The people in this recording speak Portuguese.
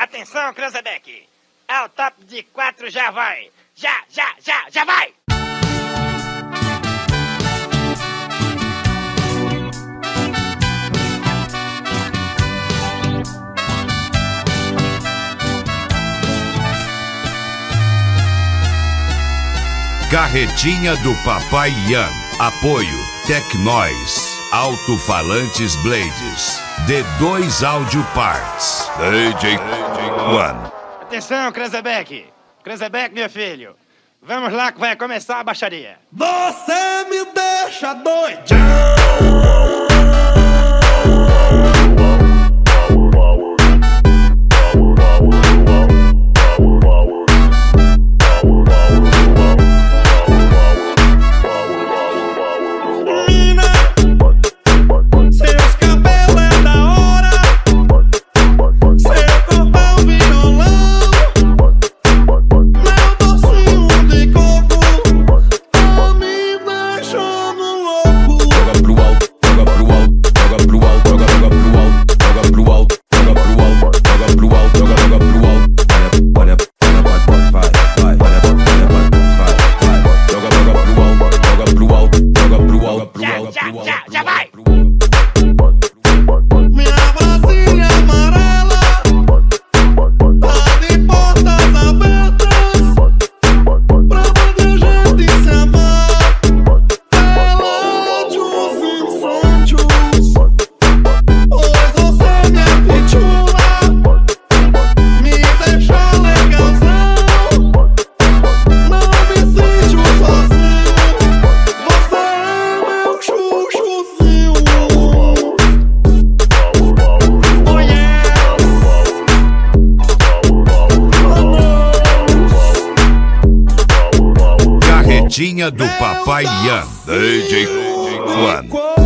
Atenção, Cranzebeck. Ao top de 4 já vai. Já vai. Carretinha do Papai Ian. Apoio Tecnois. Alto-falantes Blades. D2 Audio Parts. DJ One. Atenção, Cranzebeck. Cranzebeck, meu filho. Vamos lá que vai começar a baixaria. Você me deixa doidão. Já vai! Minha vasilha amarela tá de portas abertas pra poder gente se amar. Ela de uns incêndios, pois você me apitula, me deixa legalzão. Não me sinto sozinho, você é meu chuchuzinho. Oh yes, Carretinha do Papai Ian. DJ One.